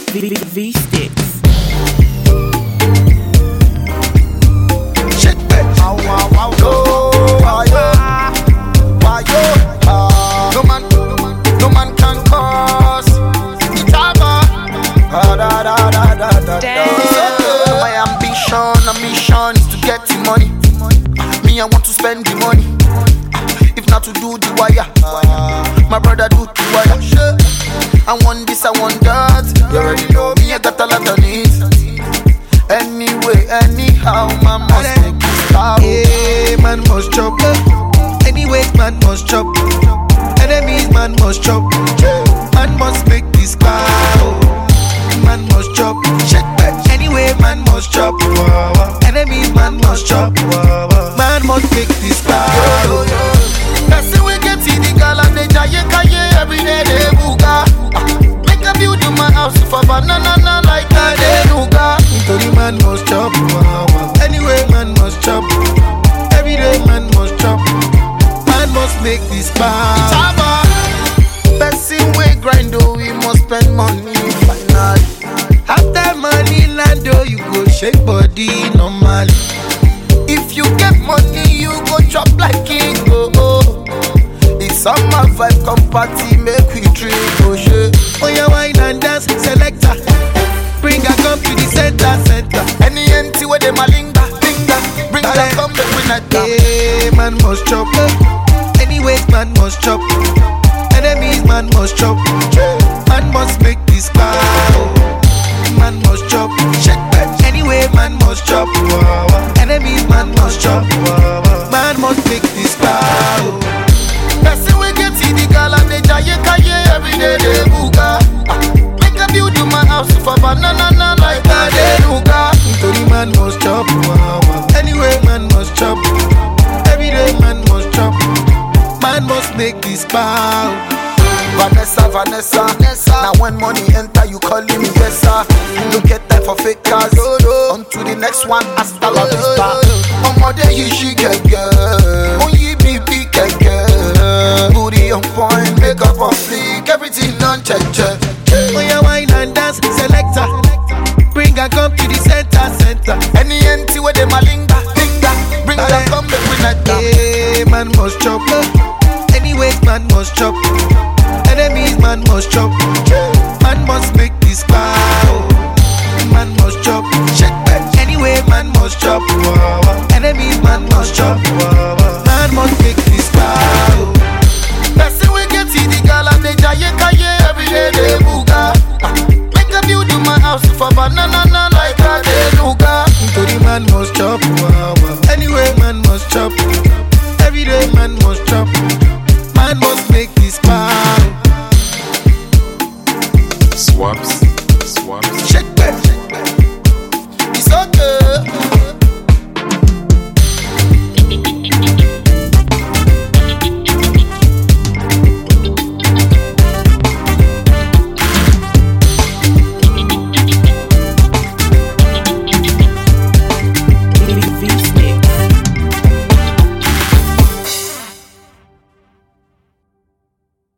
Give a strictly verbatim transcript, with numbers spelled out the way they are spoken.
V, v Sticks. Shit, bitch. Wow, wow, wow, go. Why yo? Why yo? Uh, no man, no man can cause Itaba. Ah, da, da, da, da, da, da. My ambition, a mission is to get the money. Me, I want to spend the money. If not to do the wire, my brother do the wire. I want this, I want that. You already know me, I got a lot of needs. Anyway, anyhow, man must make this stop. Yeah, man must chop. Anyways, man must chop. Enemies, man must chop. Man must make this cow. Man must chop. Anyway, man must chop. Enemies, man must chop. Man must make this cow. That's the way get the girl and they giant kaye every day they buga. Make a view to my house for banana like a denuga. Nítorí man must chop. Anyway, man must chop. Every day, man must chop. Man must make this power. Chaba, person we grind oh, we must spend money finally. After money land oh, you go shake body normally. If you get money, you go chop like king oh oh. It's summer vibe, come party, make we drink oh shit. Oh yeah, wine and dance, selector. Bring her come to the center, center. Any empty where they malinga, linga. Bring her come make we not down. Yeah, man must chop. Anyways, man must chop. Enemies, man must chop. Man must make this power. Man must chop. Anyway, man must chop. Enemies, man must chop. Man must make this power. That's the way get the girl and they giant kaye every day they buga. Make a view to my house for banana like a denuga. Nítorí man must chop. Anyway, man must chop. Every day, man must chop. Man must make this power. Vanessa, Vanessa, Vanessa. Now when money enter, you calling me yes sir. No get time for fake cars. On to the next one, hasta la vista. Omode you she get girl. On ye be big girl. Booty on point, makeup on fleek, everything on check check. Oh yeah, wine and dance, selector. Bring her come to the center, center. Any empty where they malinga, linga. Bring her come make we not down. Yeah, man must chop. Anyways, man must chop. Enemies, man must chop. Man must make this power. Man must chop. Anyway, man must chop. Enemies, man must chop. Man must make this power. That's the way get the girl and they giant kaye every day they buga. Make a view to my house for banana like a denuga. Nítorí man must chop. Anyway, man must chop. Every day, man must chop. Man must